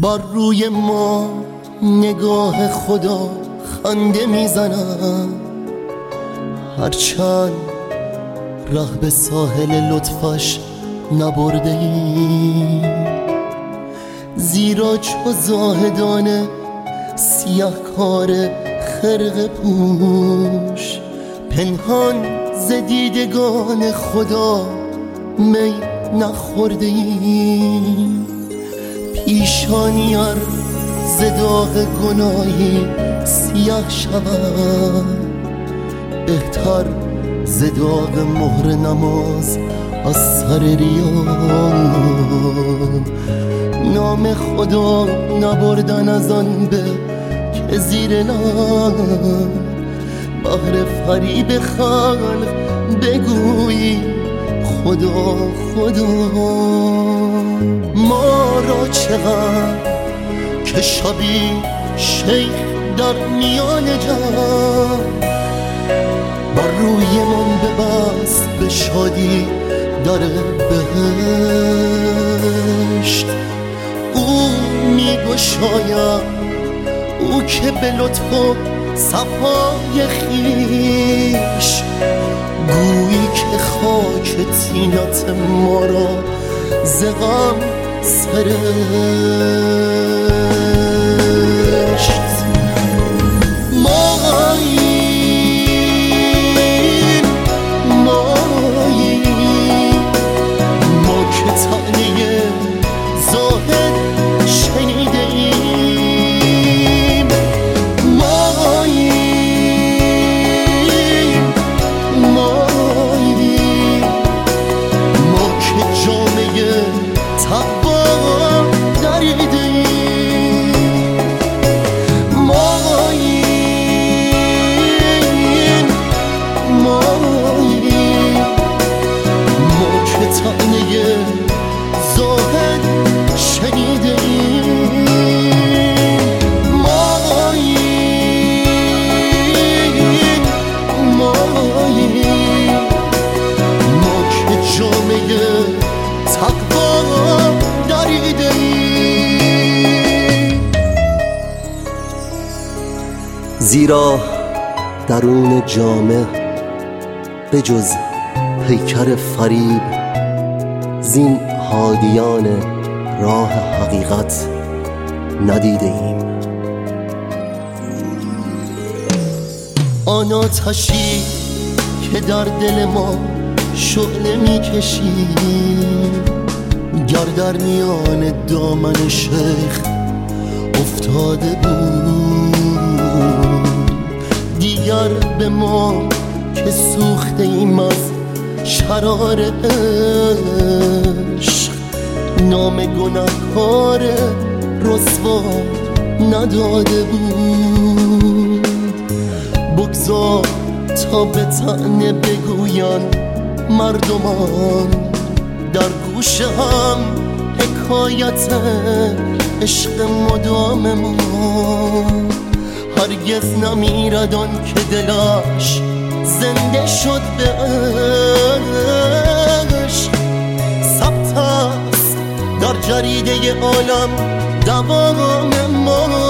بر روی ما نگاه خدا خنده میزند، هرچند ره به ساحل لطفش نبرده ای، زیرا چو زاهدان سیاه کار خرقه پوش پنهان ز دیدگان خدا می نخورده ای. پیشانی ار ز داغ گناهی سیاه شود، بهتر ز داغ مهر نماز از سر ریا. نام خدا نبردن از آن به که زیر لب بهر فریب خلق بگویی خدا خدا. ما را چقدر که شبی شیخ در میان جمع بر روی من ببست به شادی در بهشت. او میگشاید، او که به لطف و صفای خویش گویی که خاک طینت ما را ز غم سرشت. ما که طعنه زاهد شنیده ایم، ما که جامعه تقوا دریده ایم، ما که طعنه زاهد شنیده ایم، ما که جامعه تقوا دریده ایم. زیرا درون جامه به جز پیکر فریب زین هادیان راه حقیقت ندیده ایم. آن آتشی که در دل ما شعله میکشی، گر در میان دامن شیخ افتاده بود، دیگر به ما که سوخته ایم از شرار عشق نام گناهکار رسوا نداده بود. بگذار تا به طعنه بگوین مردمان در گوش هم حکایت عشق مدام ما. هرگز نمیرد آن که دلش زنده شد به عشق، ثبت است در جریده عالم دوام ما.